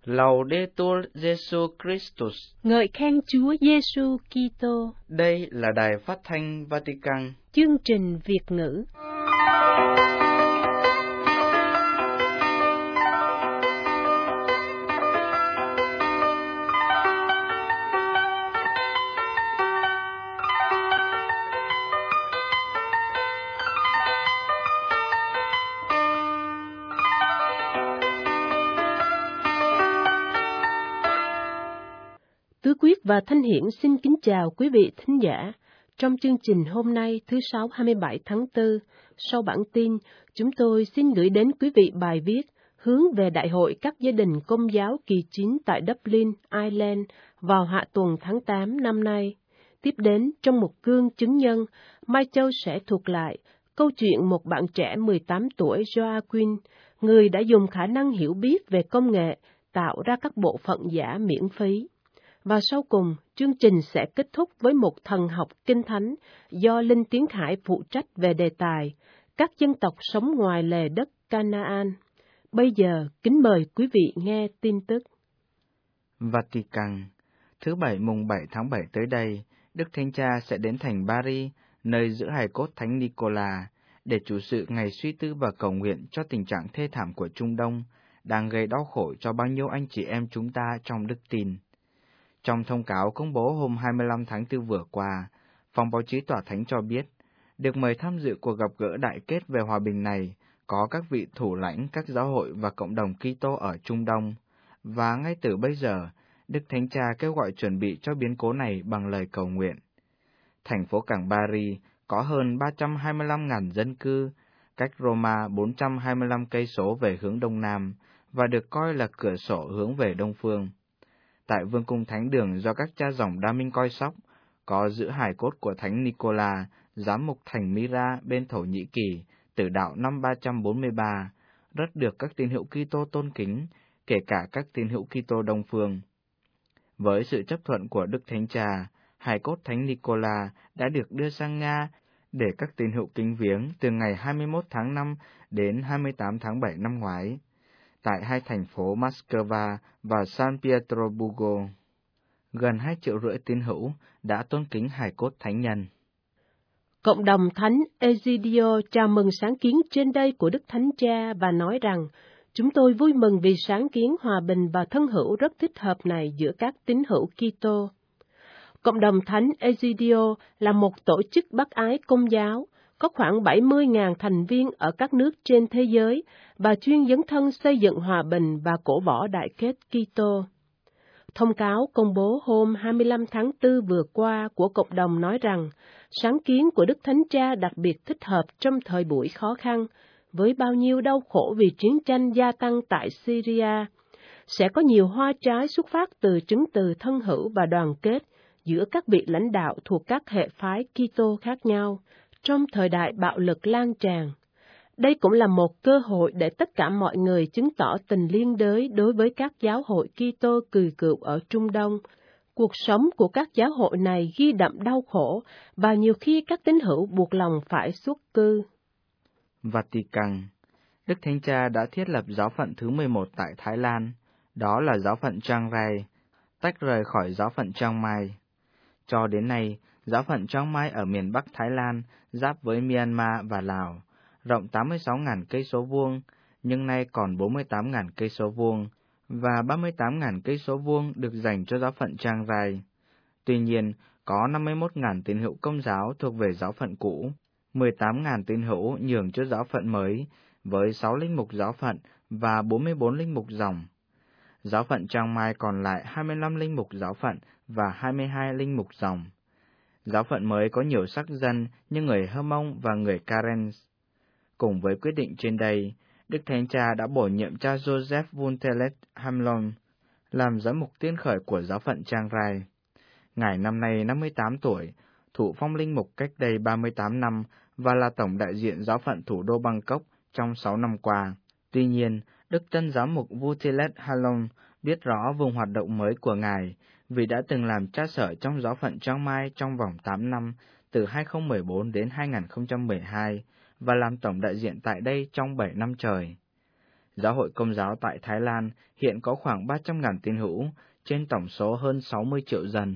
Laudetur Jesus Christus. Ngợi khen Chúa Giêsu Kitô. Đây là đài phát thanh Vatican. Chương trình Việt ngữ. Tứ Quyết và Thanh Hiển xin kính chào quý vị thính giả. Trong chương trình hôm nay thứ Sáu 27 tháng 4, sau bản tin, chúng tôi xin gửi đến quý vị bài viết hướng về Đại hội các gia đình Công giáo kỳ 9 tại Dublin, Ireland vào hạ tuần tháng 8 năm nay. Tiếp đến, trong một gương chứng nhân, Mai Châu sẽ thuật lại câu chuyện một bạn trẻ 18 tuổi Joaquin, người đã dùng khả năng hiểu biết về công nghệ tạo ra các bộ phận giả miễn phí. Và sau cùng, chương trình sẽ kết thúc với một thần học kinh thánh do Linh Tiến Hải phụ trách về đề tài các dân tộc sống ngoài lề đất Canaan. Bây giờ, kính mời quý vị nghe tin tức. Vatican. Thứ Bảy mùng 7 tháng 7 tới đây, Đức Thánh Cha sẽ đến thành Paris, nơi giữ hài cốt Thánh Nicola, để chủ sự ngày suy tư và cầu nguyện cho tình trạng thê thảm của Trung Đông, đang gây đau khổ cho bao nhiêu anh chị em chúng ta trong đức tin. Trong thông cáo công bố hôm 25 tháng 4 vừa qua, Phòng báo chí Tòa Thánh cho biết, được mời tham dự cuộc gặp gỡ đại kết về hòa bình này có các vị thủ lãnh các giáo hội và cộng đồng Kitô ở Trung Đông, và ngay từ bây giờ, Đức Thánh Cha kêu gọi chuẩn bị cho biến cố này bằng lời cầu nguyện. Thành phố cảng Paris có hơn 325.000 dân cư, cách Roma 425 cây số về hướng đông nam và được coi là cửa sổ hướng về đông phương. Tại Vương cung Thánh đường do các cha dòng Đa Minh coi sóc, có giữ hài cốt của Thánh Nicola, giám mục thành Myra bên Thổ Nhĩ Kỳ, tử đạo năm 343, rất được các tín hữu Kitô tôn kính, kể cả các tín hữu Kitô Đông phương. Với sự chấp thuận của Đức Thánh Cha, hài cốt Thánh Nicola đã được đưa sang Nga để các tín hữu kính viếng từ ngày 21 tháng 5 đến 28 tháng 7 năm ngoái, tại hai thành phố Moscow và San Pietroburgo. Gần 2,5 triệu tín hữu đã tôn kính hài cốt thánh nhân. Cộng đồng Thánh Egidio chào mừng sáng kiến trên đây của Đức Thánh Cha và nói rằng, chúng tôi vui mừng vì sáng kiến hòa bình và thân hữu rất thích hợp này giữa các tín hữu Kitô. Cộng đồng Thánh Egidio là một tổ chức bác ái công giáo, có khoảng 70.000 thành viên ở các nước trên thế giới và chuyên dấn thân xây dựng hòa bình và cổ võ đại kết Kitô. Thông cáo công bố hôm 25 tháng 4 vừa qua của cộng đồng nói rằng, sáng kiến của Đức Thánh Cha đặc biệt thích hợp trong thời buổi khó khăn, với bao nhiêu đau khổ vì chiến tranh gia tăng tại Syria. Sẽ có nhiều hoa trái xuất phát từ chứng từ thân hữu và đoàn kết giữa các vị lãnh đạo thuộc các hệ phái Kitô khác nhau, trong thời đại bạo lực lan tràn. Đây cũng là một cơ hội để tất cả mọi người chứng tỏ tình liên đới đối với các giáo hội Kitô cừ cựu ở Trung Đông. Cuộc sống của các giáo hội này ghi đậm đau khổ, và nhiều khi các tín hữu buộc lòng phải xuất cư. Vatican. Đức Thánh Cha đã thiết lập giáo phận thứ 11 tại Thái Lan, đó là giáo phận Chiang Rai, tách rời khỏi giáo phận Chiang Mai. Cho đến nay, giáo phận Chiang Mai ở miền Bắc Thái Lan, giáp với Myanmar và Lào, rộng 86.000 cây số vuông, nhưng nay còn 48.000 cây số vuông, và 38.000 cây số vuông được dành cho giáo phận Chiang Rai. Tuy nhiên, có 51.000 tín hữu Công giáo thuộc về giáo phận cũ, 18.000 tín hữu nhường cho giáo phận mới, với 6 linh mục giáo phận và 44 linh mục dòng. Giáo phận Chiang Mai còn lại 25 linh mục giáo phận và 22 linh mục dòng. Giáo phận mới có nhiều sắc dân như người Hơ Mông và người Karen. Cùng với quyết định trên đây, Đức Thánh Cha đã bổ nhiệm cha Joseph Vuntelet Hamlon làm giám mục tiên khởi của giáo phận Chiang Rai. Ngài năm nay 58 tuổi, thụ phong linh mục cách đây 38 năm và là tổng đại diện giáo phận thủ đô Bangkok trong 6 năm qua. Tuy nhiên, Đức Tân Giám mục Vuntelet Hamlon biết rõ vùng hoạt động mới của Ngài vì đã từng làm cha sở trong giáo phận Chiang Mai trong vòng 8 năm, từ 2014 đến 2012, và làm tổng đại diện tại đây trong 7 năm trời. Giáo hội Công giáo tại Thái Lan hiện có khoảng 300.000 tín hữu, trên tổng số hơn 60 triệu dân.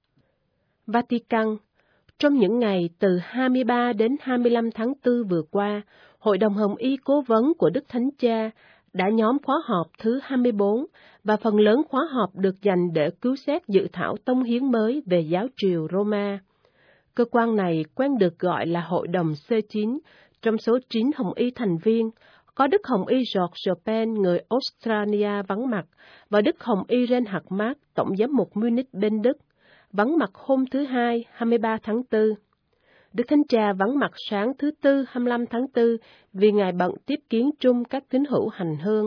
Vatican. Trong những ngày từ 23 đến 25 tháng 4 vừa qua, Hội đồng Hồng Y Cố vấn của Đức Thánh Cha đã nhóm khóa họp thứ 24, và phần lớn khóa họp được dành để cứu xét dự thảo tông hiến mới về giáo triều Roma. Cơ quan này quen được gọi là Hội đồng C9, trong số 9 Hồng Y thành viên, có Đức Hồng Y George Chopin, người Australia vắng mặt, và Đức Hồng Y Reinhard Marx, Tổng giám mục Munich bên Đức, vắng mặt hôm thứ Hai, 23 tháng 4. Đức Thánh Cha vắng mặt sáng thứ Tư, 25 tháng 4, vì Ngài bận tiếp kiến chung các tín hữu hành hương.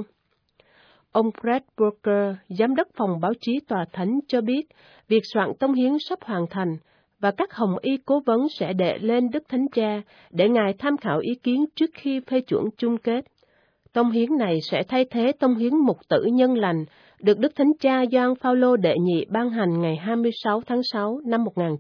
Ông Fred Walker, Giám đốc phòng báo chí Tòa Thánh cho biết, việc soạn tông hiến sắp hoàn thành, và các Hồng Y cố vấn sẽ đệ lên Đức Thánh Cha để Ngài tham khảo ý kiến trước khi phê chuẩn chung kết. Tông hiến này sẽ thay thế tông hiến mục tử nhân lành, được Đức Thánh Cha Gioan Phaolô đệ nhị ban hành ngày 26 tháng 6 năm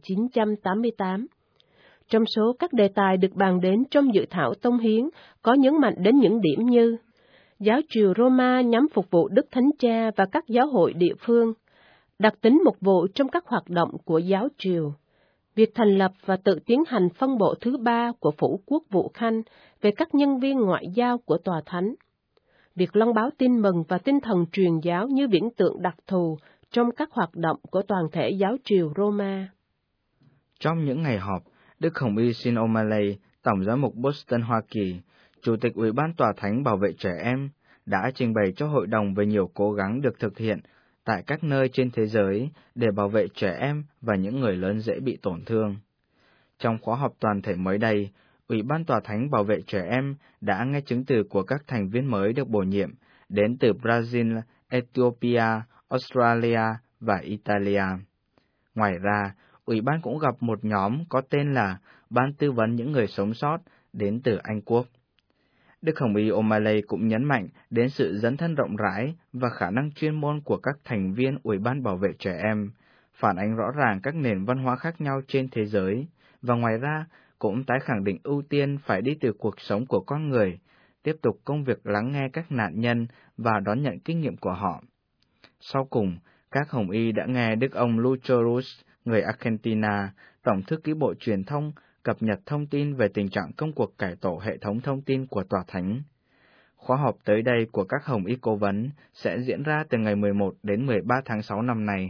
1988. Trong số các đề tài được bàn đến trong dự thảo tông hiến, có nhấn mạnh đến những điểm như: giáo triều Roma nhằm phục vụ Đức Thánh Cha và các giáo hội địa phương, đặc tính mục vụ trong các hoạt động của giáo triều, việc thành lập và tự tiến hành phân bộ thứ 3 của Phủ Quốc vụ Khanh về các nhân viên ngoại giao của Tòa Thánh, việc loan báo tin mừng và tinh thần truyền giáo như viễn tượng đặc thù trong các hoạt động của toàn thể giáo triều Roma. Trong những ngày họp, Đức Hồng Y Sean O'Malley, Tổng giám mục Boston, Hoa Kỳ, Chủ tịch Ủy ban Tòa Thánh bảo vệ trẻ em, đã trình bày cho hội đồng về nhiều cố gắng được thực hiện tại các nơi trên thế giới để bảo vệ trẻ em và những người lớn dễ bị tổn thương. Trong khóa họp toàn thể mới đây, Ủy ban Tòa Thánh bảo vệ trẻ em đã nghe chứng từ của các thành viên mới được bổ nhiệm đến từ Brazil, Ethiopia, Australia và Italia. Ngoài ra, Ủy ban cũng gặp một nhóm có tên là Ban tư vấn những người sống sót đến từ Anh Quốc. Đức Hồng Y O'Malley cũng nhấn mạnh đến sự dấn thân rộng rãi và khả năng chuyên môn của các thành viên Ủy ban bảo vệ trẻ em, phản ánh rõ ràng các nền văn hóa khác nhau trên thế giới, và ngoài ra cũng tái khẳng định ưu tiên phải đi từ cuộc sống của con người, tiếp tục công việc lắng nghe các nạn nhân và đón nhận kinh nghiệm của họ. Sau cùng, các Hồng Y đã nghe Đức ông Lucho Ruz, người Argentina, Tổng thư ký Bộ Truyền thông, cập nhật thông tin về tình trạng công cuộc cải tổ hệ thống thông tin của Tòa Thánh. Khóa họp tới đây của các Hồng Y cố vấn sẽ diễn ra từ ngày 11 đến 13 tháng 6 năm nay.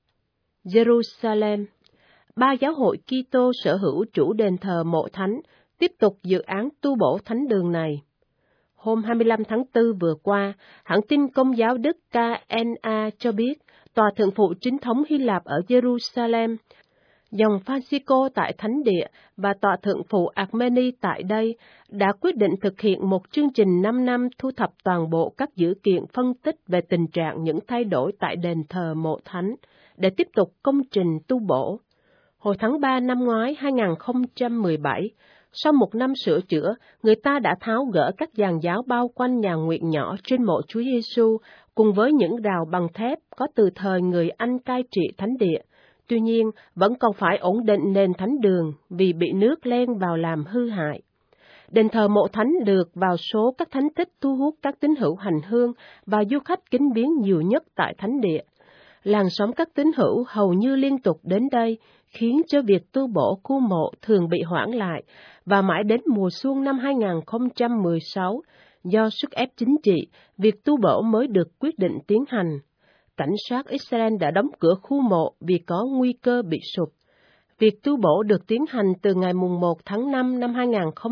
Jerusalem. 3 giáo hội Kitô sở hữu chủ đền thờ mộ thánh tiếp tục dự án tu bổ thánh đường này. Hôm 25 tháng 4 vừa qua, hãng tin Công giáo Đức KNA cho biết Tòa Thượng phụ Chính thống Hy Lạp ở Jerusalem, dòng Francisco tại Thánh Địa và Tòa Thượng phụ Armeni tại đây đã quyết định thực hiện một chương trình 5 năm thu thập toàn bộ các dữ kiện phân tích về tình trạng những thay đổi tại đền thờ mộ thánh để tiếp tục công trình tu bổ. Hồi tháng 3 năm ngoái 2017, sau một năm sửa chữa, người ta đã tháo gỡ các giàn giáo bao quanh nhà nguyện nhỏ trên mộ Chúa Giêsu cùng với những rào bằng thép có từ thời người Anh cai trị Thánh Địa. Tuy nhiên, vẫn còn phải ổn định nền thánh đường vì bị nước len vào làm hư hại. Đền thờ mộ thánh được vào số các thánh tích thu hút các tín hữu hành hương và du khách kính viếng nhiều nhất tại Thánh Địa. Làn sóng các tín hữu hầu như liên tục đến đây, khiến cho việc tu bổ khu mộ thường bị hoãn lại, và mãi đến mùa xuân năm 2016, do sức ép chính trị, việc tu bổ mới được quyết định tiến hành. Cảnh sát Israel đã đóng cửa khu mộ vì có nguy cơ bị sụp. Việc tu bổ được tiến hành từ ngày 1 tháng 5 năm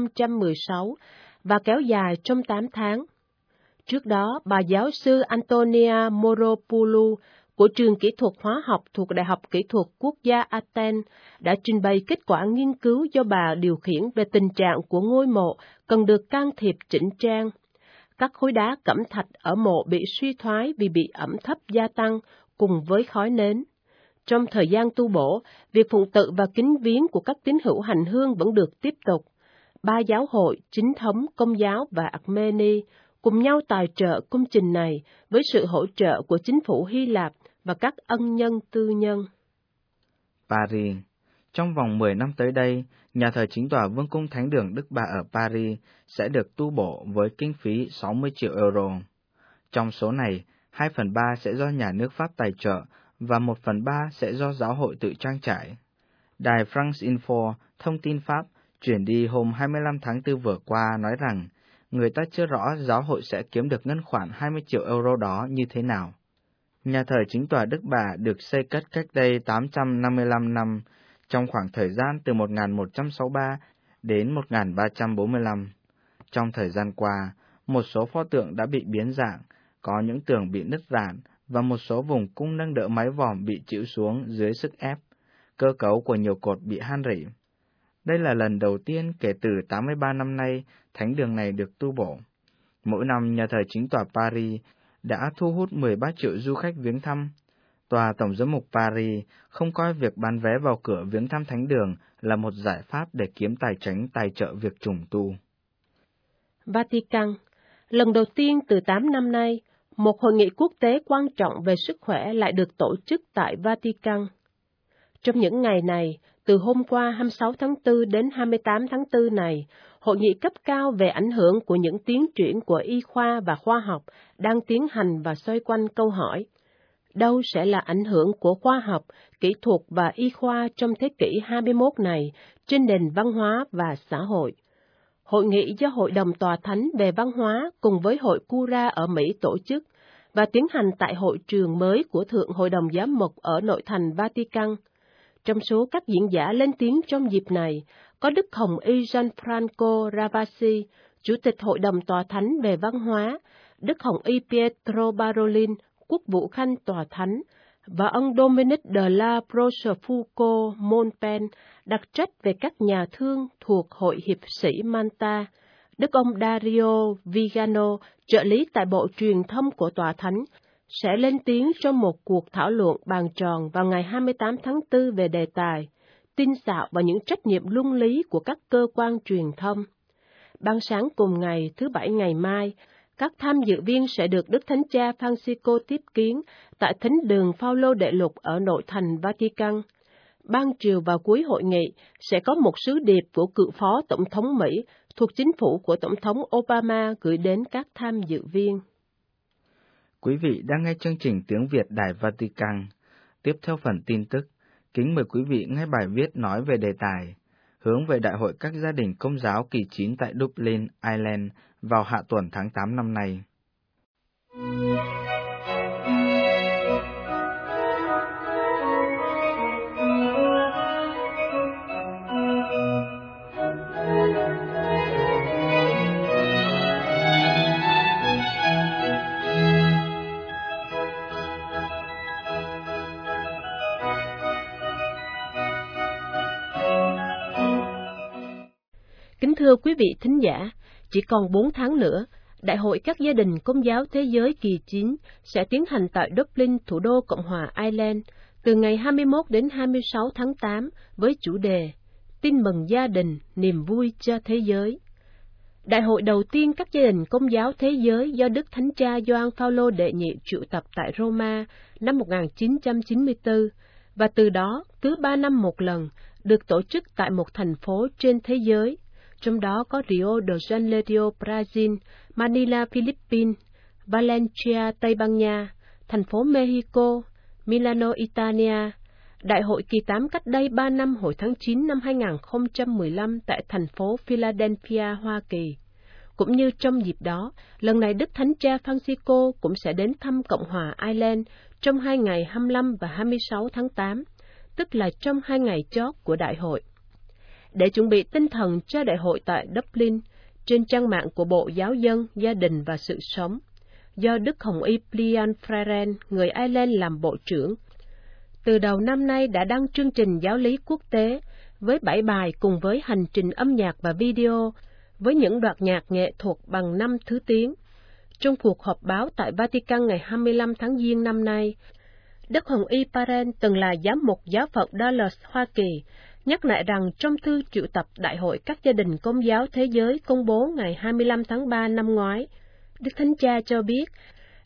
2016 và kéo dài trong 8 tháng. Trước đó, bà giáo sư Antonia Moropoulou của trường kỹ thuật hóa học thuộc Đại học Kỹ thuật Quốc gia Athens đã trình bày kết quả nghiên cứu do bà điều khiển về tình trạng của ngôi mộ cần được can thiệp chỉnh trang. Các khối đá cẩm thạch ở mộ bị suy thoái vì bị ẩm thấp gia tăng cùng với khói nến. Trong thời gian tu bổ, việc phụng tự và kính viếng của các tín hữu hành hương vẫn được tiếp tục. 3 giáo hội, chính thống, Công giáo và Armeni cùng nhau tài trợ công trình này với sự hỗ trợ của chính phủ Hy Lạp và các ân nhân tư nhân. Paris. Trong vòng 10 năm tới đây, Nhà thờ chính tòa Vương cung Thánh đường Đức Bà ở Paris sẽ được tu bổ với kinh phí 60 triệu euro. Trong số này, 2/3 sẽ do nhà nước Pháp tài trợ và 1/3 sẽ do giáo hội tự trang trải. Đài France Info, thông tin Pháp, chuyển đi hôm 25 tháng 4 vừa qua nói rằng người ta chưa rõ giáo hội sẽ kiếm được ngân khoản 20 triệu euro đó như thế nào. Nhà thờ chính tòa Đức Bà được xây cất cách đây 855 năm, trong khoảng thời gian từ 1163 đến 1345. Trong thời gian qua, một số pho tượng đã bị biến dạng, có những tường bị nứt rạn và một số vùng cung nâng đỡ mái vòm bị chịu xuống dưới sức ép. Cơ cấu của nhiều cột bị han rỉ. Đây là lần đầu tiên kể từ 83 năm nay thánh đường này được tu bổ. Mỗi năm nhà thờ chính tòa Paris đã thu hút 13 triệu du khách viếng thăm. Tòa Tổng giám mục Paris không coi việc bán vé vào cửa viếng thăm thánh đường là một giải pháp để kiếm tài chánh tài trợ việc trùng tu. Vatican. Lần đầu tiên từ 8 năm nay, một hội nghị quốc tế quan trọng về sức khỏe lại được tổ chức tại Vatican. Trong những ngày này, từ hôm qua 26 tháng 4 đến 28 tháng 4 này, hội nghị cấp cao về ảnh hưởng của những tiến triển của y khoa và khoa học đang tiến hành và xoay quanh câu hỏi: đâu sẽ là ảnh hưởng của khoa học, kỹ thuật và y khoa trong thế kỷ 21 này trên nền văn hóa và xã hội? Hội nghị do Hội đồng Tòa Thánh về Văn hóa cùng với Hội Cura ở Mỹ tổ chức và tiến hành tại hội trường mới của Thượng Hội đồng Giám mục ở nội thành Vatican. Trong số các diễn giả lên tiếng trong dịp này, có Đức Hồng Y Gianfranco Ravasi, Chủ tịch Hội đồng Tòa Thánh về Văn hóa, Đức Hồng Y Pietro Parolin, Quốc vụ Khanh Tòa Thánh, và ông Dominic de la Rochefoucauld Monpen, đặc trách về các nhà thương thuộc Hội Hiệp sĩ Malta, Đức ông Dario Vigano, trợ lý tại Bộ Truyền thông của Tòa Thánh, sẽ lên tiếng trong một cuộc thảo luận bàn tròn vào ngày 28 tháng 4 về đề tài tin xạo và những trách nhiệm luân lý của các cơ quan truyền thông. Ban sáng cùng ngày, thứ Bảy ngày mai, các tham dự viên sẽ được Đức Thánh Cha Francisco tiếp kiến tại Thánh đường Phaolô Đệ Lục ở nội thành Vatican. Ban chiều và cuối hội nghị sẽ có một sứ điệp của cựu Phó Tổng thống Mỹ thuộc chính phủ của Tổng thống Obama gửi đến các tham dự viên. Quý vị đang nghe chương trình Tiếng Việt Đài Vatican. Tiếp theo phần tin tức, kính mời quý vị nghe bài viết nói về đề tài hướng về Đại hội các gia đình Công giáo kỳ 9 tại Dublin, Ireland vào hạ tuần tháng 8 năm nay. Kính thưa quý vị thính giả, chỉ còn 4 tháng nữa, Đại hội các gia đình Công giáo Thế giới kỳ 9 sẽ tiến hành tại Dublin, thủ đô Cộng hòa Ireland, từ ngày 21 đến 26 tháng 8 với chủ đề Tin mừng gia đình, niềm vui cho thế giới. Đại hội đầu tiên các gia đình Công giáo Thế giới do Đức Thánh Cha Gioan Phaolô đệ nhị triệu tập tại Roma năm 1994, và từ đó cứ 3 năm một lần được tổ chức tại một thành phố trên thế giới, trong đó có Rio de Janeiro, Brazil, Manila, Philippines, Valencia, Tây Ban Nha, thành phố Mexico, Milano, Italia. Đại hội kỳ 8 cách đây 3 năm hồi tháng 9 năm 2015 tại thành phố Philadelphia, Hoa Kỳ. Cũng như trong dịp đó, lần này Đức Thánh Cha Francisco cũng sẽ đến thăm Cộng hòa Ireland trong 2 ngày 25 và 26 tháng 8, tức là trong 2 ngày chót của đại hội. Để chuẩn bị tinh thần cho đại hội tại Dublin, trên trang mạng của Bộ Giáo dân, Gia đình và Sự sống, do Đức Hồng Y Brian Ferren, người Ireland làm Bộ trưởng, từ đầu năm nay đã đăng chương trình giáo lý quốc tế với 7 bài cùng với hành trình âm nhạc và video với những đoạn nhạc nghệ thuật bằng 5 thứ tiếng. Trong cuộc họp báo tại Vatican ngày 25 tháng Giêng năm nay, Đức Hồng Y Paren, từng là giám mục giáo phận Dallas, Hoa Kỳ, nhắc lại rằng trong thư triệu tập Đại hội các gia đình Công giáo Thế giới công bố ngày 25 tháng 3 năm ngoái, Đức Thánh Cha cho biết,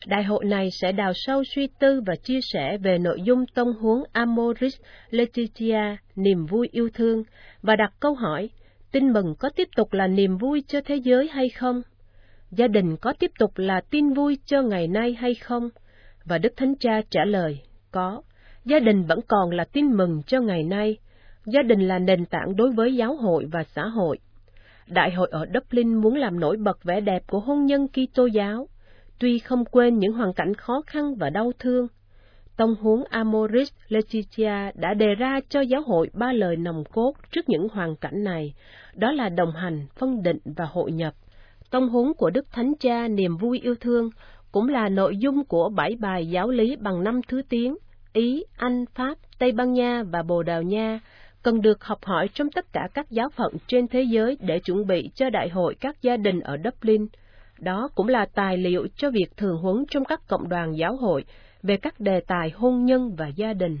Đại hội này sẽ đào sâu suy tư và chia sẻ về nội dung tông huấn Amoris Laetitia, niềm vui yêu thương, và đặt câu hỏi, tin mừng có tiếp tục là niềm vui cho thế giới hay không? Gia đình có tiếp tục là tin vui cho ngày nay hay không? Và Đức Thánh Cha trả lời, có. Gia đình vẫn còn là tin mừng cho ngày nay. Gia đình là nền tảng đối với giáo hội và xã hội. Đại hội ở Dublin muốn làm nổi bật vẻ đẹp của hôn nhân Kitô giáo, tuy không quên những hoàn cảnh khó khăn và đau thương. Tông huấn Amoris Laetitia đã đề ra cho giáo hội 3 lời nòng cốt trước những hoàn cảnh này, đó là đồng hành, phân định và hội nhập. Tông huấn của Đức Thánh Cha niềm vui yêu thương cũng là nội dung của 7 bài giáo lý bằng 5 thứ tiếng, Ý, Anh, Pháp, Tây Ban Nha và Bồ Đào Nha, cần được học hỏi trong tất cả các giáo phận trên thế giới để chuẩn bị cho đại hội các gia đình ở Dublin. Đó cũng là tài liệu cho việc thường huấn trong các cộng đoàn giáo hội về các đề tài hôn nhân và gia đình.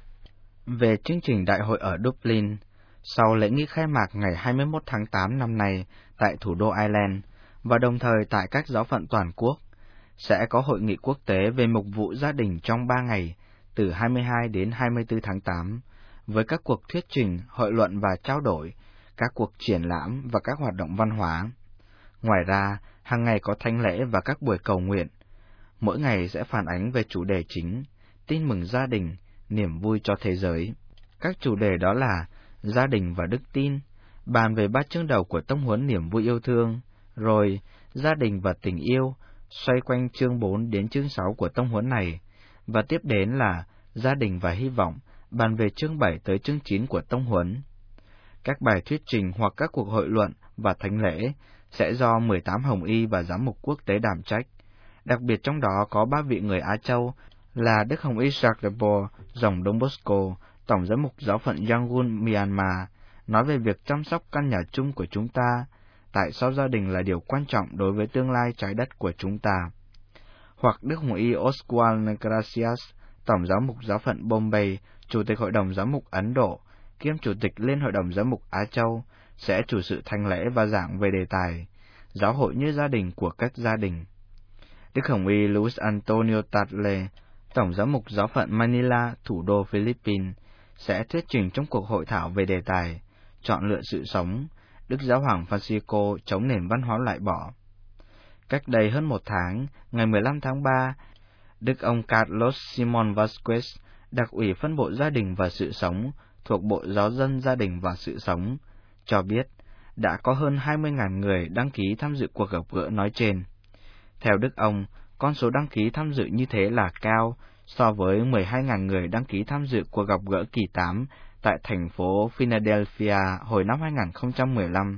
Về chương trình đại hội ở Dublin, sau lễ nghi khai mạc ngày 21 tháng 8 năm nay tại thủ đô Ireland và đồng thời tại các giáo phận toàn quốc, sẽ có hội nghị quốc tế về mục vụ gia đình trong 3 ngày, từ 22 đến 24 tháng 8, với các cuộc thuyết trình, hội luận và trao đổi, các cuộc triển lãm và các hoạt động văn hóa. Ngoài ra, hàng ngày có thánh lễ và các buổi cầu nguyện. Mỗi ngày sẽ phản ánh về chủ đề chính, tin mừng gia đình, niềm vui cho thế giới. Các chủ đề đó là gia đình và đức tin, bàn về 3 chương đầu của tông huấn niềm vui yêu thương, rồi gia đình và tình yêu, xoay quanh chương 4 đến chương 6 của tông huấn này, và tiếp đến là gia đình và hy vọng, bàn về chương 7 tới chương 9 của tông huấn. Các bài thuyết trình hoặc các cuộc hội luận và thánh lễ sẽ do 18 hồng y và giám mục quốc tế đảm trách. Đặc biệt trong đó có 3 vị người Á Châu là Đức Hồng y Jacques de Boer, dòng Don Bosco, Tổng giám mục giáo phận Yangon, Myanmar, nói về việc chăm sóc căn nhà chung của chúng ta, tại sao gia đình là điều quan trọng đối với tương lai trái đất của chúng ta. Hoặc Đức Hồng y Oswald Gracias, Tổng giám mục giáo phận Bombay, Chủ tịch Hội đồng Giám mục Ấn Độ, kiêm Chủ tịch Liên Hội đồng Giám mục Á Châu, sẽ chủ sự thánh lễ và giảng về đề tài giáo hội như gia đình của các gia đình. Đức Hồng y Luis Antonio Tagle, Tổng giám mục giáo phận Manila, thủ đô Philippines, sẽ thuyết trình trong cuộc hội thảo về đề tài chọn lựa sự sống, Đức Giáo hoàng Francisco chống nền văn hóa loại bỏ. Cách đây hơn 1 tháng, ngày 15 tháng 3, Đức ông Carlos Simon Vasquez, đặc ủy phân bộ gia đình và sự sống thuộc Bộ Giáo dân Gia đình và Sự sống, cho biết đã có hơn 20.000 người đăng ký tham dự cuộc gặp gỡ nói trên. Theo Đức ông, con số đăng ký tham dự như thế là cao so với 12.000 người đăng ký tham dự cuộc gặp gỡ kỳ 8 tại thành phố Philadelphia hồi năm 2015,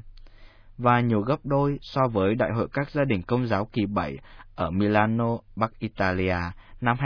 và nhiều gấp đôi so với Đại hội các gia đình Công giáo kỳ 7 ở Milano, Bắc Italia năm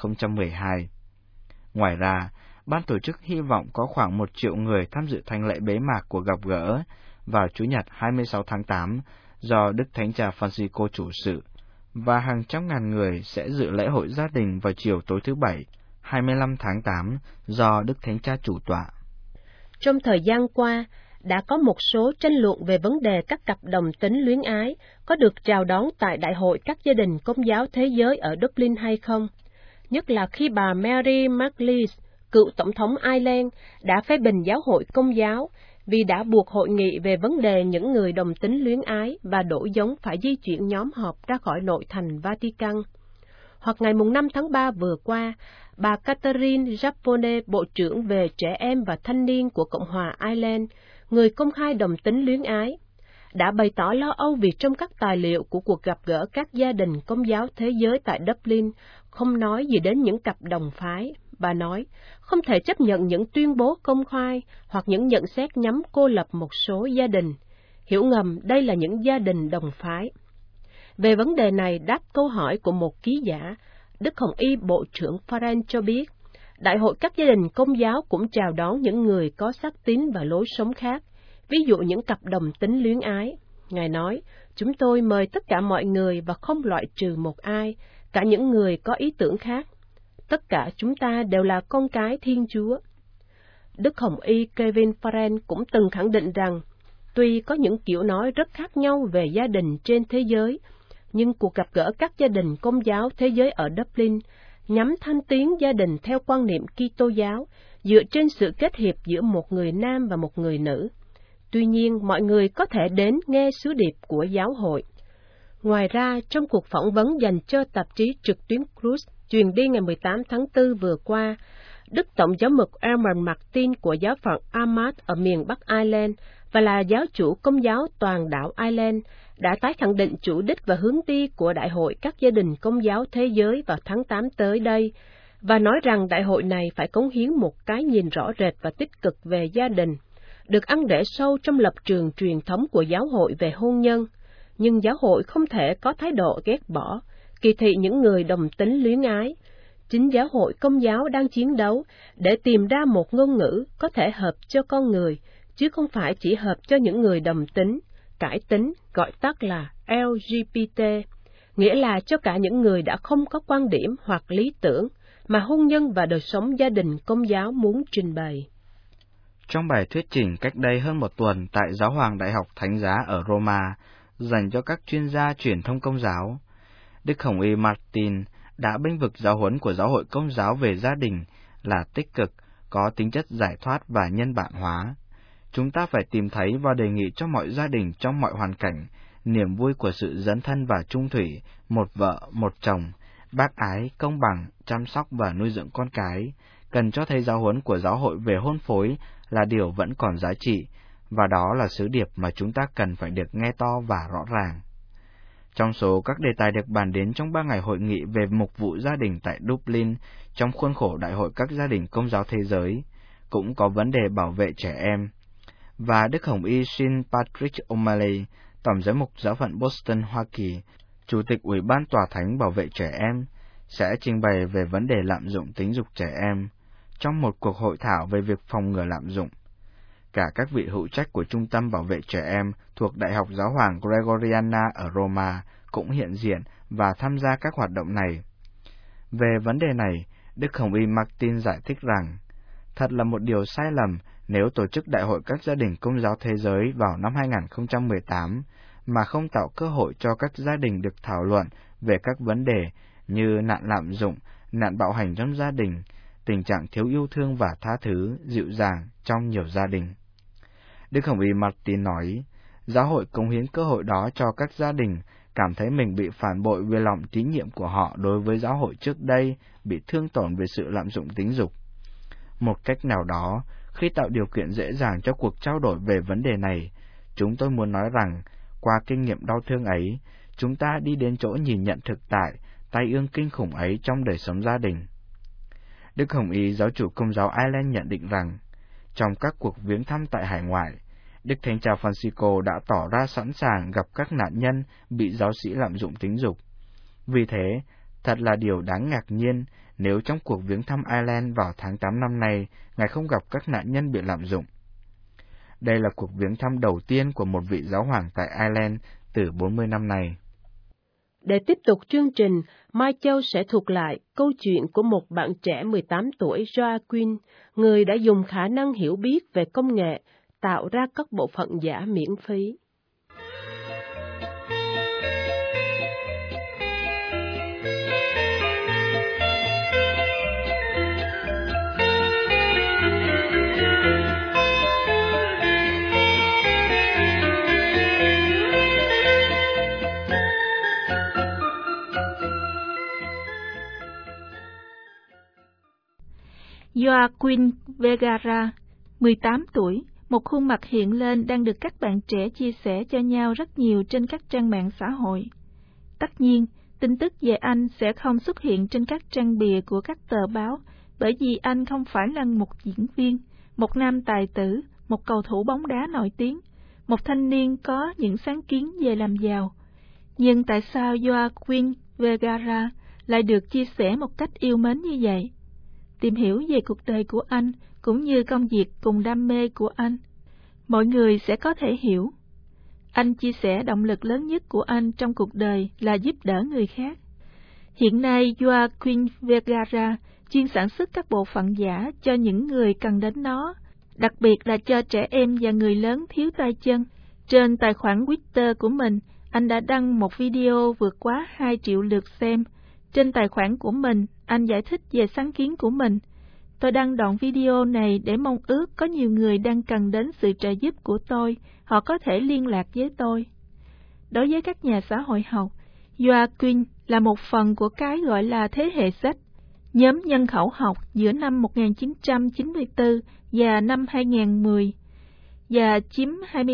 2012. Ngoài ra, ban tổ chức hy vọng có khoảng 1 triệu người tham dự thánh lễ bế mạc của gặp gỡ vào Chủ nhật 26 tháng 8 do Đức Thánh Cha Francisco chủ sự, và hàng trăm ngàn người sẽ dự lễ hội gia đình vào chiều tối thứ Bảy, 25 tháng 8 do Đức Thánh Cha chủ tọa. Trong thời gian qua, đã có một số tranh luận về vấn đề các cặp đồng tính luyến ái có được chào đón tại Đại hội các gia đình Công giáo thế giới ở Dublin hay không, nhất là khi bà Mary McLeish, cựu Tổng thống Ireland, đã phê bình giáo hội Công giáo vì đã buộc hội nghị về vấn đề những người đồng tính luyến ái và đổ giống phải di chuyển nhóm họp ra khỏi nội thành Vatican. Hoặc ngày 5 tháng 3 vừa qua, bà Catherine Japonais, Bộ trưởng về trẻ em và thanh niên của Cộng hòa Ireland, người công khai đồng tính luyến ái, đã bày tỏ lo âu vì trong các tài liệu của cuộc gặp gỡ các gia đình Công giáo thế giới tại Dublin không nói gì đến những cặp đồng phái. Bà nói, không thể chấp nhận những tuyên bố công khai hoặc những nhận xét nhắm cô lập một số gia đình. Hiểu ngầm đây là những gia đình đồng phái. Về vấn đề này, đáp câu hỏi của một ký giả, Đức Hồng y Bộ trưởng Farren cho biết, Đại hội các gia đình Công giáo cũng chào đón những người có sắc tín và lối sống khác, ví dụ những cặp đồng tính luyến ái. Ngài nói, chúng tôi mời tất cả mọi người và không loại trừ một ai, cả những người có ý tưởng khác. Tất cả chúng ta đều là con cái Thiên Chúa. Đức Hồng y Kevin Farren cũng từng khẳng định rằng, tuy có những kiểu nói rất khác nhau về gia đình trên thế giới, nhưng cuộc gặp gỡ các gia đình Công giáo thế giới ở Dublin nhằm thăng tiến gia đình theo quan niệm Kitô giáo, dựa trên sự kết hiệp giữa một người nam và một người nữ. Tuy nhiên, mọi người có thể đến nghe sứ điệp của giáo hội. Ngoài ra, trong cuộc phỏng vấn dành cho tạp chí trực tuyến Cruz truyền đi ngày 18 tháng 4 vừa qua, Đức Tổng giám mục Elmer Martin của giáo phận Armagh ở miền Bắc Ireland và là giáo chủ Công giáo toàn đảo Ireland đã tái khẳng định chủ đích và hướng đi của Đại hội các gia đình Công giáo thế giới vào tháng 8 tới đây, và nói rằng đại hội này phải cống hiến một cái nhìn rõ rệt và tích cực về gia đình, được ăn để sâu trong lập trường truyền thống của giáo hội về hôn nhân. Nhưng giáo hội không thể có thái độ ghét bỏ, kỳ thị những người đồng tính luyến ái. Chính giáo hội Công giáo đang chiến đấu để tìm ra một ngôn ngữ có thể hợp cho con người, chứ không phải chỉ hợp cho những người đồng tính, cải tính, gọi tắt là LGBT, nghĩa là cho cả những người đã không có quan điểm hoặc lý tưởng mà hôn nhân và đời sống gia đình Công giáo muốn trình bày. Trong bài thuyết trình cách đây hơn một tuần tại Giáo hoàng Đại học Thánh giá ở Roma, dành cho các chuyên gia truyền thông Công giáo, Đức Hồng Y Martin đã bênh vực giáo huấn của Giáo hội Công giáo về gia đình là tích cực, có tính chất giải thoát và nhân bản hóa. Chúng ta phải tìm thấy và đề nghị cho mọi gia đình trong mọi hoàn cảnh niềm vui của sự dấn thân và chung thủy, một vợ, một chồng, bác ái, công bằng, chăm sóc và nuôi dưỡng con cái, cần cho thấy giáo huấn của giáo hội về hôn phối là điều vẫn còn giá trị, và đó là sứ điệp mà chúng ta cần phải được nghe to và rõ ràng. Trong số các đề tài được bàn đến trong 3 ngày hội nghị về mục vụ gia đình tại Dublin trong khuôn khổ Đại hội các gia đình Công giáo thế giới, cũng có vấn đề bảo vệ trẻ em. Và Đức Hồng Y Sean Patrick O'Malley, Tổng giám mục giáo phận Boston, Hoa Kỳ, Chủ tịch Ủy ban Tòa Thánh bảo vệ trẻ em, sẽ trình bày về vấn đề lạm dụng tính dục trẻ em trong một cuộc hội thảo về việc phòng ngừa lạm dụng. Cả các vị hữu trách của Trung tâm Bảo vệ Trẻ Em thuộc Đại học Giáo hoàng Gregoriana ở Roma cũng hiện diện và tham gia các hoạt động này. Về vấn đề này, Đức Hồng Y Martin giải thích rằng, thật là một điều sai lầm nếu tổ chức Đại hội các gia đình Công giáo thế giới vào năm 2018 mà không tạo cơ hội cho các gia đình được thảo luận về các vấn đề như nạn lạm dụng, nạn bạo hành trong gia đình, tình trạng thiếu yêu thương và tha thứ, dịu dàng trong nhiều gia đình. Đức Hồng Y Martin nói, giáo hội cống hiến cơ hội đó cho các gia đình cảm thấy mình bị phản bội về lòng tín nhiệm của họ đối với giáo hội trước đây, bị thương tổn về sự lạm dụng tính dục. Một cách nào đó, khi tạo điều kiện dễ dàng cho cuộc trao đổi về vấn đề này, chúng tôi muốn nói rằng, qua kinh nghiệm đau thương ấy, chúng ta đi đến chỗ nhìn nhận thực tại, tai ương kinh khủng ấy trong đời sống gia đình. Đức Hồng Y giáo chủ Công giáo Ireland nhận định rằng, trong các cuộc viếng thăm tại hải ngoại, Đức Thánh cha Francisco đã tỏ ra sẵn sàng gặp các nạn nhân bị giáo sĩ lạm dụng tính dục. Vì thế, thật là điều đáng ngạc nhiên nếu trong cuộc viếng thăm Ireland vào tháng 8 năm nay, Ngài không gặp các nạn nhân bị lạm dụng. Đây là cuộc viếng thăm đầu tiên của một vị giáo hoàng tại Ireland từ 40 năm nay. Để tiếp tục chương trình, Mai Châu sẽ thuật lại câu chuyện của một bạn trẻ 18 tuổi Joaquin, người đã dùng khả năng hiểu biết về công nghệ tạo ra các bộ phận giả miễn phí. Joaquin Vergara, 18 tuổi, một khuôn mặt hiện lên đang được các bạn trẻ chia sẻ cho nhau rất nhiều trên các trang mạng xã hội. Tất nhiên, tin tức về anh sẽ không xuất hiện trên các trang bìa của các tờ báo, bởi vì anh không phải là một diễn viên, một nam tài tử, một cầu thủ bóng đá nổi tiếng, một thanh niên có những sáng kiến về làm giàu. Nhưng tại sao Joaquin Vergara lại được chia sẻ một cách yêu mến như vậy? Tìm hiểu về cuộc đời của anh, cũng như công việc cùng đam mê của anh, mọi người sẽ có thể hiểu. Anh chia sẻ động lực lớn nhất của anh trong cuộc đời là giúp đỡ người khác. Hiện nay, Joaquin Vergara chuyên sản xuất các bộ phận giả cho những người cần đến nó, đặc biệt là cho trẻ em và người lớn thiếu tay chân. Trên tài khoản Twitter của mình, anh đã đăng một video vượt quá 2 triệu lượt xem. Trên tài khoản của mình, anh giải thích về sáng kiến của mình. Tôi đăng đoạn video này để mong ước có nhiều người đang cần đến sự trợ giúp của tôi, họ có thể liên lạc với tôi. Đối với các nhà xã hội học, Joaquin là một phần của cái gọi là thế hệ Z, nhóm nhân khẩu học giữa năm 1994 và năm 2010, và chiếm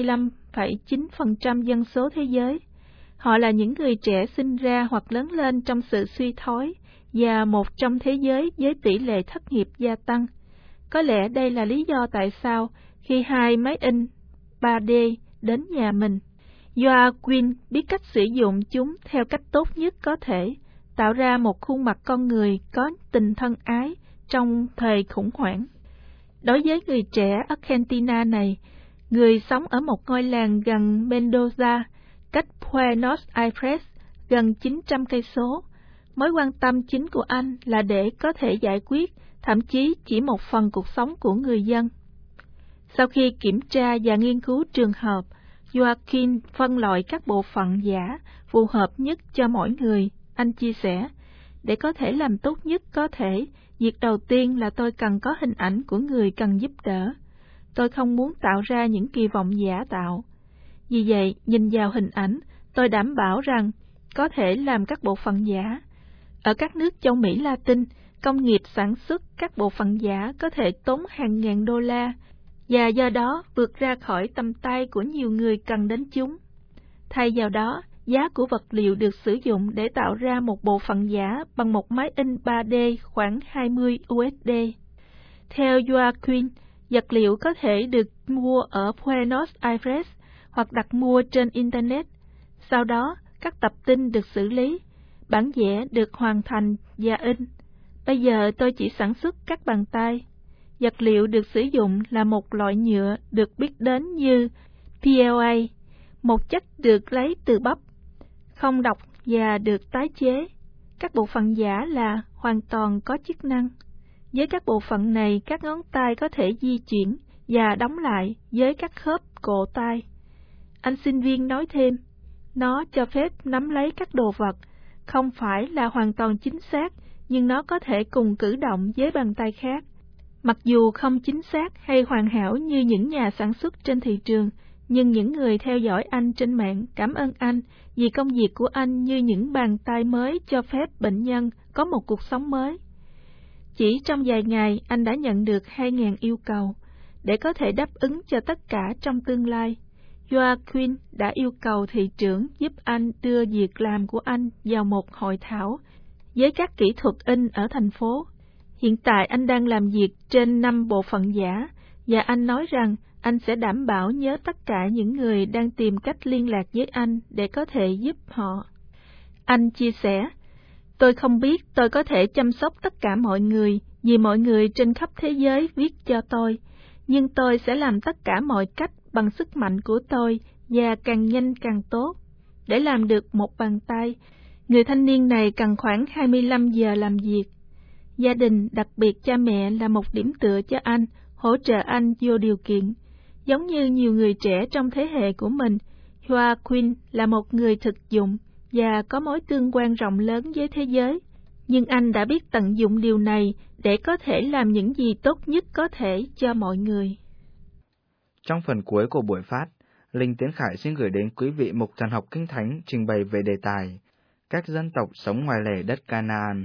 25,9% dân số thế giới. Họ là những người trẻ sinh ra hoặc lớn lên trong sự suy thoái và một trong thế giới với tỷ lệ thất nghiệp gia tăng. Có lẽ đây là lý do tại sao khi hai máy in 3D đến nhà mình, Joaquin biết cách sử dụng chúng theo cách tốt nhất có thể, tạo ra một khuôn mặt con người có tình thân ái trong thời khủng hoảng. Đối với người trẻ Argentina này, người sống ở một ngôi làng gần Mendoza, cách Buenos Aires gần 900 cây số, mối quan tâm chính của anh là để có thể giải quyết, thậm chí chỉ một phần cuộc sống của người dân. Sau khi kiểm tra và nghiên cứu trường hợp, Joaquin phân loại các bộ phận giả phù hợp nhất cho mỗi người. Anh chia sẻ, để có thể làm tốt nhất có thể, việc đầu tiên là tôi cần có hình ảnh của người cần giúp đỡ. Tôi không muốn tạo ra những kỳ vọng giả tạo. Vì vậy, nhìn vào hình ảnh, tôi đảm bảo rằng có thể làm các bộ phận giả. Ở các nước châu Mỹ Latin, công nghiệp sản xuất các bộ phận giả có thể tốn hàng ngàn đô la, và do đó vượt ra khỏi tầm tay của nhiều người cần đến chúng. Thay vào đó, giá của vật liệu được sử dụng để tạo ra một bộ phận giả bằng một máy in 3D khoảng 20 USD. Theo Joaquin, vật liệu có thể được mua ở Buenos Aires hoặc đặt mua trên Internet. Sau đó, các tập tin được xử lý, bản vẽ được hoàn thành và in. Bây giờ tôi chỉ sản xuất các bàn tay. Vật liệu được sử dụng là một loại nhựa được biết đến như PLA, một chất được lấy từ bắp, không độc và được tái chế. Các bộ phận giả là hoàn toàn có chức năng. Với các bộ phận này, các ngón tay có thể di chuyển và đóng lại với các khớp cổ tay. Anh sinh viên nói thêm, nó cho phép nắm lấy các đồ vật, không phải là hoàn toàn chính xác, nhưng nó có thể cùng cử động với bàn tay khác. Mặc dù không chính xác hay hoàn hảo như những nhà sản xuất trên thị trường, nhưng những người theo dõi anh trên mạng cảm ơn anh vì công việc của anh như những bàn tay mới cho phép bệnh nhân có một cuộc sống mới. Chỉ trong vài ngày, anh đã nhận được 2.000 yêu cầu. Để có thể đáp ứng cho tất cả trong tương lai, Joaquin đã yêu cầu thị trưởng giúp anh đưa việc làm của anh vào một hội thảo với các kỹ thuật in ở thành phố. Hiện tại anh đang làm việc trên 5 bộ phận giả, và anh nói rằng anh sẽ đảm bảo nhớ tất cả những người đang tìm cách liên lạc với anh để có thể giúp họ. Anh chia sẻ, tôi không biết tôi có thể chăm sóc tất cả mọi người vì mọi người trên khắp thế giới viết cho tôi, nhưng tôi sẽ làm tất cả mọi cách bằng sức mạnh của tôi và càng nhanh càng tốt. Để làm được một bàn tay, người thanh niên này cần khoảng 25 giờ làm việc. Gia đình, đặc biệt cha mẹ, là một điểm tựa cho anh, hỗ trợ anh vô điều kiện. Giống như nhiều người trẻ trong thế hệ của mình, Joaquin là một người thực dụng và có mối tương quan rộng lớn với thế giới. Nhưng anh đã biết tận dụng điều này để có thể làm những gì tốt nhất có thể cho mọi người. Trong phần cuối của buổi phát, Linh Tiến Khải xin gửi đến quý vị mục thần học Kinh Thánh trình bày về đề tài các dân tộc sống ngoài lề đất Canaan.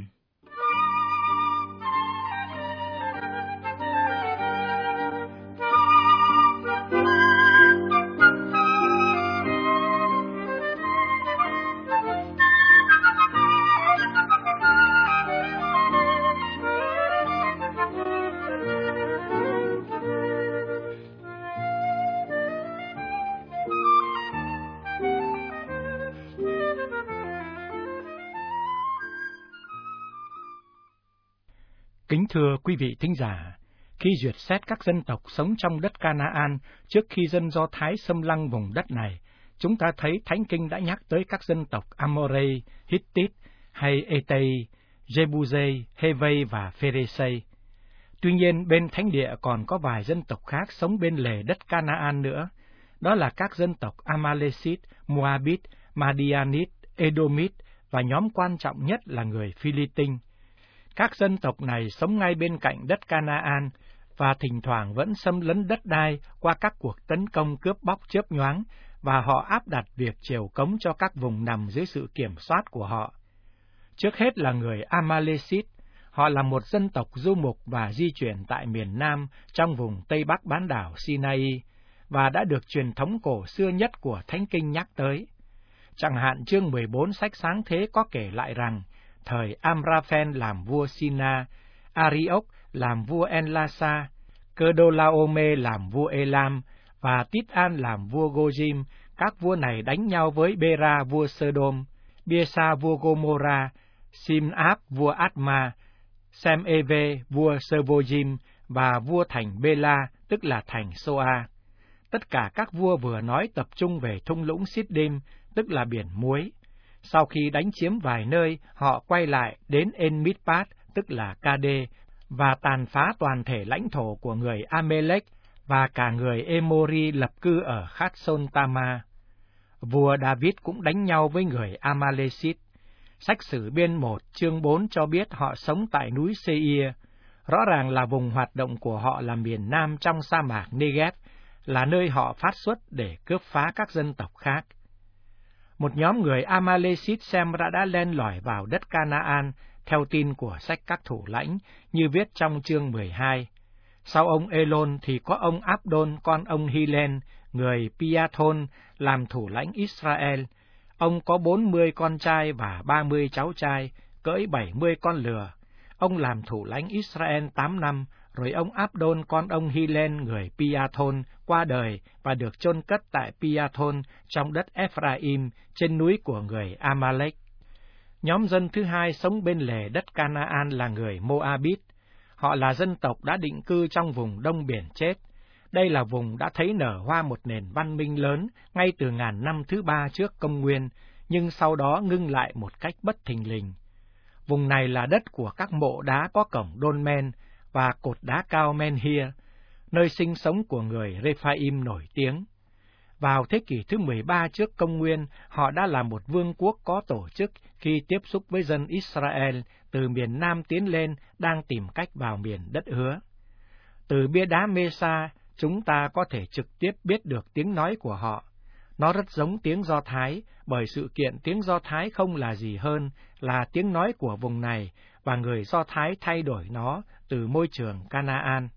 Kính thưa quý vị thính giả, khi duyệt xét các dân tộc sống trong đất Canaan trước khi dân Do Thái xâm lăng vùng đất này, chúng ta thấy Thánh Kinh đã nhắc tới các dân tộc Amorrê, Hittite hay Ê-tây, Jebusê, Hê-vây và Phê-rê-sây. Tuy nhiên, bên thánh địa còn có vài dân tộc khác sống bên lề đất Canaan nữa. Đó là các dân tộc Amalekit, Moabit Madianit, Edomit và nhóm quan trọng nhất là người Philippines. Các dân tộc này sống ngay bên cạnh đất Canaan và thỉnh thoảng vẫn xâm lấn đất đai qua các cuộc tấn công cướp bóc chớp nhoáng, và họ áp đặt việc triều cống cho các vùng nằm dưới sự kiểm soát của họ. Trước hết là người Amalekit. Họ là một dân tộc du mục và di chuyển tại miền Nam trong vùng Tây Bắc bán đảo Sinai, và đã được truyền thống cổ xưa nhất của Thánh Kinh nhắc tới. Chẳng hạn chương 14 sách Sáng Thế có kể lại rằng, thời Amraphen làm vua Sina, Arioch làm vua Enlasa, Kedorlaomer làm vua Elam, và Tít-an làm vua Gojim. Các vua này đánh nhau với Bera vua Sodom, Biesa vua Gomora, Simab vua Adma, Sem-eve vua Sovojim và vua thành Bela, tức là thành Soa. Tất cả các vua vừa nói tập trung về thung lũng Siddim, tức là biển muối. Sau khi đánh chiếm vài nơi, họ quay lại đến En-Mitpat, tức là Kade, và tàn phá toàn thể lãnh thổ của người Amalek và cả người Emori lập cư ở Khatson Tama. Vua David cũng đánh nhau với người Amalekit. Sách Sử Biên 1 chương 4 cho biết họ sống tại núi Seir. Rõ ràng là vùng hoạt động của họ là miền Nam trong sa mạc Negev, là nơi họ phát xuất để cướp phá các dân tộc khác. Một nhóm người Amalekit xem đã len lỏi vào đất Canaan, theo tin của sách Các Thủ Lãnh, như viết trong chương 12. Sau ông Elon thì có ông Abdon, con ông Hilen, người Piathon, làm thủ lãnh Israel. Ông có 40 con trai và 30 cháu trai, cưỡi 70 con lừa. Ông làm thủ lãnh Israel 8 năm, rồi ông Abdon, con ông Hilen, người Piathon, qua đời và được chôn cất tại Piathon trong đất Ephraim, trên núi của người Amalek. Nhóm dân thứ hai sống bên lề đất Canaan là người Moabit. Họ là dân tộc đã định cư trong vùng Đông Biển Chết. Đây là vùng đã thấy nở hoa một nền văn minh lớn ngay từ ngàn năm thứ 3 trước công nguyên, nhưng sau đó ngưng lại một cách bất thình lình. Vùng này là đất của các mộ đá có cổng Dolmen và cột đá cao Menhir, nơi sinh sống của người Rephaim nổi tiếng. Vào thế kỷ thứ 13 trước công nguyên, họ đã là một vương quốc có tổ chức khi tiếp xúc với dân Israel từ miền Nam tiến lên, đang tìm cách vào miền đất hứa. Từ bia đá Mesa, chúng ta có thể trực tiếp biết được tiếng nói của họ. Nó rất giống tiếng Do Thái, bởi sự kiện tiếng Do Thái không là gì hơn là tiếng nói của vùng này, và người Do Thái thay đổi nó từ môi trường Canaan.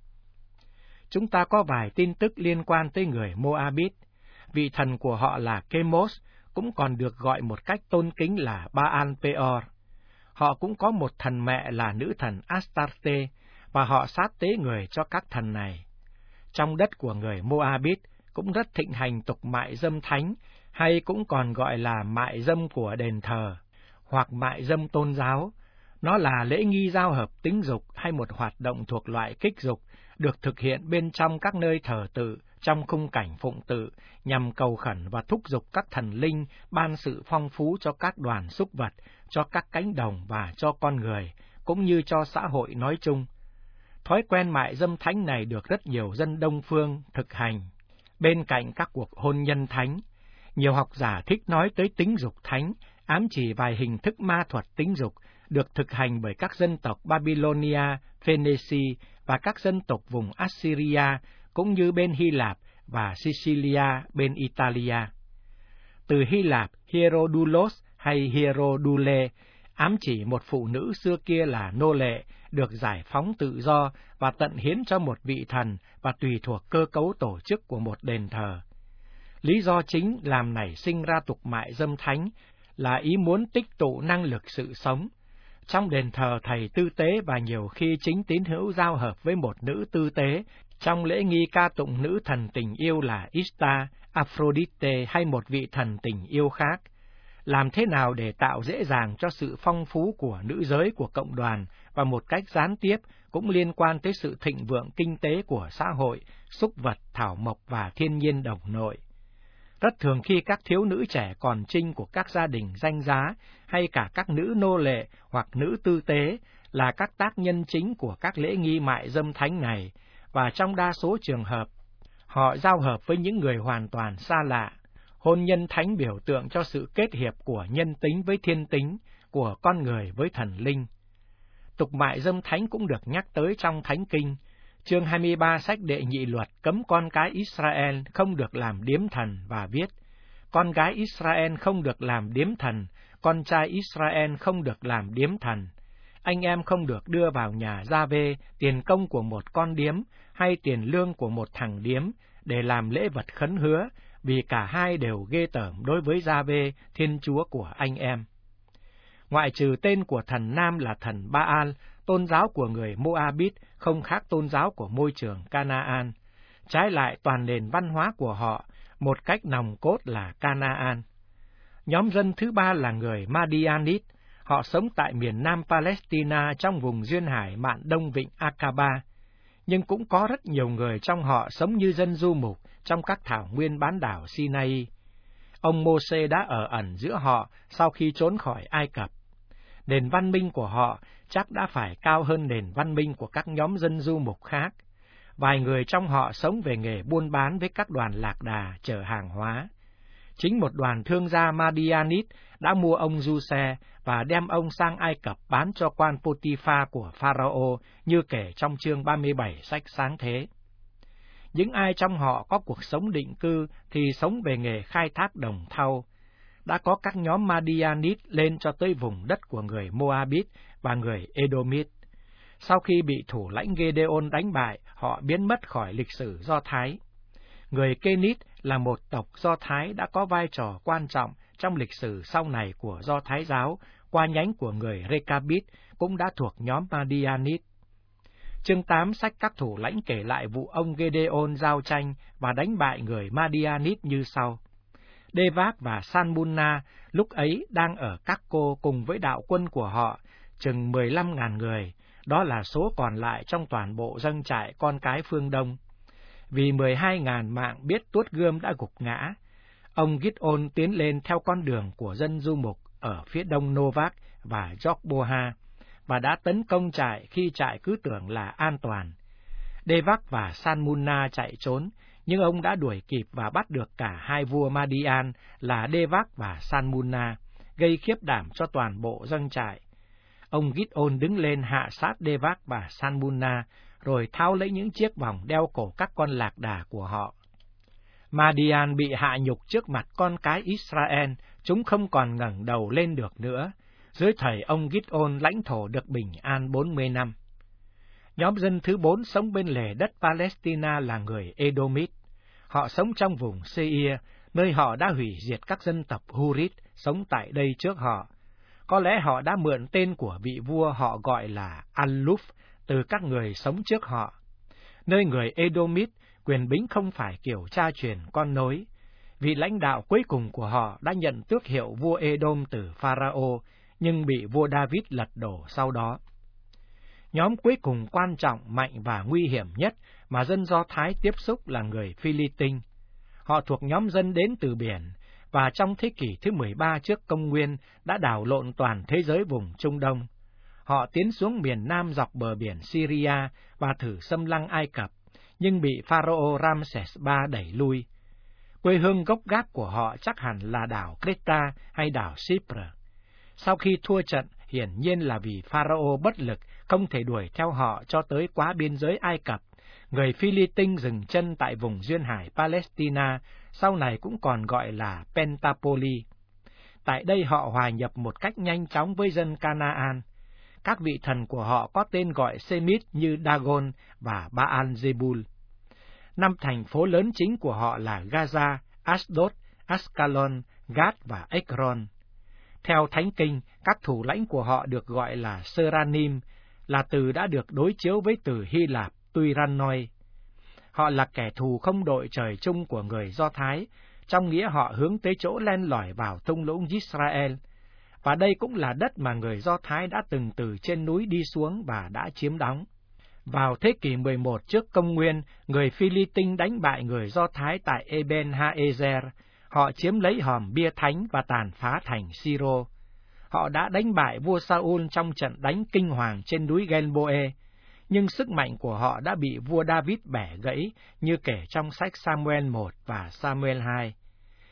Chúng ta có vài tin tức liên quan tới người Moabit. Vị thần của họ là Chemos, cũng còn được gọi một cách tôn kính là Baal Peor. Họ cũng có một thần mẹ là nữ thần Astarte, và họ sát tế người cho các thần này. Trong đất của người Moabit cũng rất thịnh hành tục mại dâm thánh, hay cũng còn gọi là mại dâm của đền thờ, hoặc mại dâm tôn giáo. Nó là lễ nghi giao hợp tính dục hay một hoạt động thuộc loại kích dục, được thực hiện bên trong các nơi thờ tự, trong khung cảnh phụng tự, nhằm cầu khẩn và thúc giục các thần linh ban sự phong phú cho các đoàn súc vật, cho các cánh đồng và cho con người, cũng như cho xã hội nói chung. Thói quen mại dâm thánh này được rất nhiều dân Đông phương thực hành. Bên cạnh các cuộc hôn nhân thánh, nhiều học giả thích nói tới tính dục thánh, ám chỉ vài hình thức ma thuật tính dục được thực hành bởi các dân tộc Babylonia, Phoenicia và các dân tộc vùng Assyria, cũng như bên Hy Lạp và Sicilia bên Italia. Từ Hy Lạp, Hierodulos hay Hierodule ám chỉ một phụ nữ xưa kia là nô lệ, được giải phóng tự do và tận hiến cho một vị thần và tùy thuộc cơ cấu tổ chức của một đền thờ. Lý do chính làm nảy sinh ra tục mại dâm thánh là ý muốn tích tụ năng lực sự sống. Trong đền thờ thầy tư tế và nhiều khi chính tín hữu giao hợp với một nữ tư tế, trong lễ nghi ca tụng nữ thần tình yêu là Ishtar, Aphrodite hay một vị thần tình yêu khác. Làm thế nào để tạo dễ dàng cho sự phong phú của nữ giới của cộng đoàn và một cách gián tiếp cũng liên quan tới sự thịnh vượng kinh tế của xã hội, súc vật, thảo mộc và thiên nhiên đồng nội. Rất thường khi các thiếu nữ trẻ còn trinh của các gia đình danh giá hay cả các nữ nô lệ hoặc nữ tư tế là các tác nhân chính của các lễ nghi mại dâm thánh này, và trong đa số trường hợp, họ giao hợp với những người hoàn toàn xa lạ, Hôn nhân thánh biểu tượng cho sự kết hiệp của nhân tính với thiên tính, của con người với thần linh. Tục mại dâm thánh cũng được nhắc tới trong Thánh Kinh. Chương 23 sách Đệ Nhị Luật cấm con cái Israel không được làm điếm thần và viết: con gái Israel không được làm điếm thần, con trai Israel không được làm điếm thần. Anh em không được đưa vào nhà Gia-vê tiền công của một con điếm hay tiền lương của một thằng điếm để làm lễ vật khấn hứa, vì cả hai đều ghê tởm đối với Gia-vê, Thiên Chúa của anh em. Ngoại trừ tên của thần nam là thần Ba-al, tôn giáo của người Moabit không khác tôn giáo của môi trường Canaan. Trái lại, toàn nền văn hóa của họ, một cách nòng cốt là Canaan. Nhóm dân thứ ba là người Madianit. Họ sống tại miền nam Palestina trong vùng duyên hải mạn đông vịnh Aqaba. Nhưng cũng có rất nhiều người trong họ sống như dân du mục trong các thảo nguyên bán đảo Sinai. Ông Mô-sê đã ở ẩn giữa họ sau khi trốn khỏi Ai Cập. Nền văn minh của họ chắc đã phải cao hơn nền văn minh của các nhóm dân du mục khác. Vài người trong họ sống về nghề buôn bán với các đoàn lạc đà chở hàng hóa. Chính một đoàn thương gia Madianit đã mua ông Giuse và đem ông sang Ai Cập bán cho quan Pôti-pha của Pharaoh, như kể trong chương 37 sách Sáng Thế. Những ai trong họ có cuộc sống định cư thì sống về nghề khai thác đồng thau. Đã có các nhóm Madianit lên cho tới vùng đất của người Moabit và người Edomit. Sau khi bị thủ lãnh Gedeon đánh bại, họ biến mất khỏi lịch sử Do Thái. Người Kenit là một tộc Do Thái đã có vai trò quan trọng trong lịch sử sau này của Do Thái giáo, qua nhánh của người Rekabit cũng đã thuộc nhóm Madianit. Chương 8 sách Các thủ lãnh kể lại vụ ông Gedeon giao tranh và đánh bại người Madianit như sau. Đê-vác và San-munna lúc ấy đang ở Các-cô cùng với đạo quân của họ, chừng 15.000 người, đó là số còn lại trong toàn bộ doanh trại con cái phương Đông. Vì 12.000 mạng biết tuốt gươm đã gục ngã, ông Gidon tiến lên theo con đường của dân du mục ở phía đông Novak và Jogboha, và đã tấn công trại khi trại cứ tưởng là an toàn. Đê-vác và San-munna chạy trốn, nhưng ông đã đuổi kịp và bắt được cả hai vua Madian là Đê-vác và San-munna, gây khiếp đảm cho toàn bộ doanh trại. Ông Gidon đứng lên hạ sát Đê-vác và San-munna, rồi tháo lấy những chiếc vòng đeo cổ các con lạc đà của họ. Madian bị hạ nhục trước mặt con cái Israel, chúng không còn ngẩng đầu lên được nữa. Dưới thời ông Gidon, lãnh thổ được bình an 40 năm. Nhóm dân thứ 4 sống bên lề đất Palestina là người Edomit. Họ sống trong vùng Seir, nơi họ đã hủy diệt các dân tộc Hurit sống tại đây trước họ. Có lẽ họ đã mượn tên của vị vua họ gọi là Aluf từ các người sống trước họ. Nơi người Edomit, quyền bính không phải kiểu cha truyền con nối. Vị lãnh đạo cuối cùng của họ đã nhận tước hiệu vua Edom từ Pharaoh, nhưng bị vua David lật đổ sau đó. Nhóm cuối cùng quan trọng, mạnh và nguy hiểm nhất mà dân Do Thái tiếp xúc là người Phi-li-tinh. Họ thuộc nhóm dân đến từ biển, và trong thế kỷ thứ 13 trước công nguyên đã đảo lộn toàn thế giới vùng Trung Đông. Họ tiến xuống miền Nam dọc bờ biển Syria và thử xâm lăng Ai Cập, nhưng bị Pharaoh Ramses III đẩy lui. Quê hương gốc gác của họ chắc hẳn là đảo Creta hay đảo Cyprus. Sau khi thua trận, hiển nhiên là vì Pharaoh bất lực, không thể đuổi theo họ cho tới quá biên giới Ai Cập, người Phi-li-tinh dừng chân tại vùng duyên hải Palestina, sau này cũng còn gọi là Pentapoli. Tại đây họ hòa nhập một cách nhanh chóng với dân Canaan. Các vị thần của họ có tên gọi Semit như Dagon và Baal-zebul. 5 thành phố lớn chính của họ là Gaza, Ashdod, Ascalon, Gad và Ekron. Theo Thánh Kinh, các thủ lãnh của họ được gọi là Seranim, là từ đã được đối chiếu với từ Hy Lạp Tuirannoi. Họ là kẻ thù không đội trời chung của người Do Thái, trong nghĩa họ hướng tới chỗ len lỏi vào thung lũng Israel. Và đây cũng là đất mà người Do Thái đã từng từ trên núi đi xuống và đã chiếm đóng. Vào thế kỷ 11 trước công nguyên, người Phi-li-tinh đánh bại người Do Thái tại Eben-ha-ezer. Họ chiếm lấy hòm bia thánh và tàn phá thành Siro. Họ đã đánh bại vua Saul trong trận đánh kinh hoàng trên núi Gilboe, nhưng sức mạnh của họ đã bị vua David bẻ gãy, như kể trong sách Samuel 1 và Samuel 2.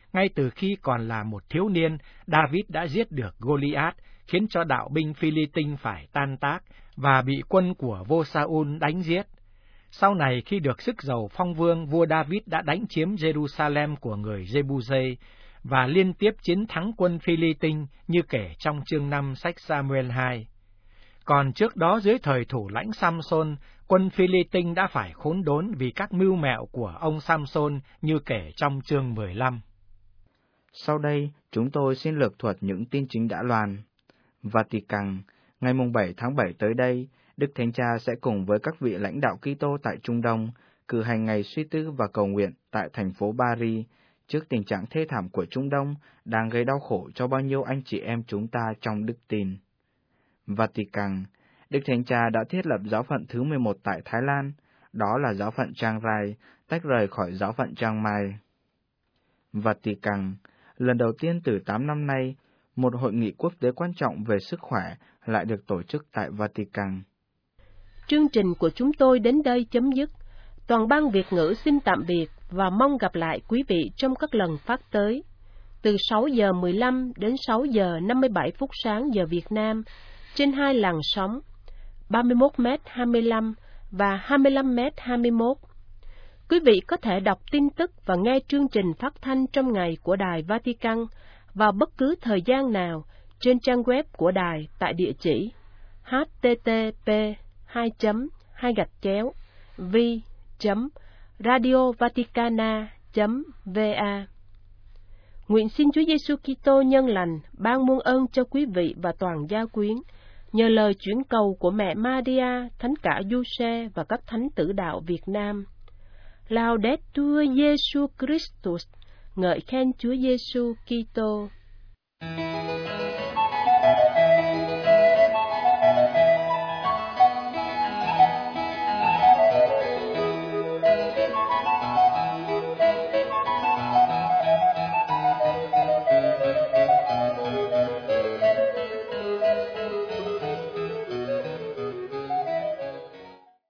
Ngay từ khi còn là một thiếu niên, David đã giết được Goliath, khiến cho đạo binh Phi-li-tinh phải tan tác và bị quân của vua Sa-ul đánh giết. Sau này khi được sức giàu phong vương, vua David đã đánh chiếm Jerusalem của người Jebusê và liên tiếp chiến thắng quân Phi-li-tinh như kể trong chương 5 sách Sa-muel 2. Còn trước đó dưới thời thủ lãnh Samson, quân Phi-li-tinh đã phải khốn đốn vì các mưu mẹo của ông Samson như kể trong chương 15. Sau đây, chúng tôi xin lược thuật những tin chính đã loan. Vatican, ngày 7 tháng 7 tới đây, Đức Thánh Cha sẽ cùng với các vị lãnh đạo Kitô tại Trung Đông cử hành ngày suy tư và cầu nguyện tại thành phố Paris trước tình trạng thê thảm của Trung Đông đang gây đau khổ cho bao nhiêu anh chị em chúng ta trong đức tin. Vatican, Đức Thánh Cha đã thiết lập giáo phận thứ 11 tại Thái Lan, đó là giáo phận Chiang Rai, tách rời khỏi giáo phận Chiang Mai. Vatican, lần đầu tiên từ 8 năm nay, một hội nghị quốc tế quan trọng về sức khỏe lại được tổ chức tại Vatican. Chương trình của chúng tôi đến đây chấm dứt. Toàn ban Việt ngữ xin tạm biệt và mong gặp lại quý vị trong các lần phát tới. Từ 6 giờ 15 đến 6 giờ 57 phút sáng giờ Việt Nam, trên hai làn sóng 31m25 và 25m21. Quý vị có thể đọc tin tức và nghe chương trình phát thanh trong ngày của Đài Vatican vào bất cứ thời gian nào trên trang web của đài tại địa chỉ http://v.radiovaticana.va. Nguyện xin Chúa Giêsu Kitô nhân lành ban muôn ơn cho quý vị và toàn gia quyến, nhờ lời chuyển cầu của mẹ Maria, Thánh cả Giuse và các thánh tử đạo Việt Nam. Laudetur Jesus Christus, ngợi khen Chúa Giêsu Kitô.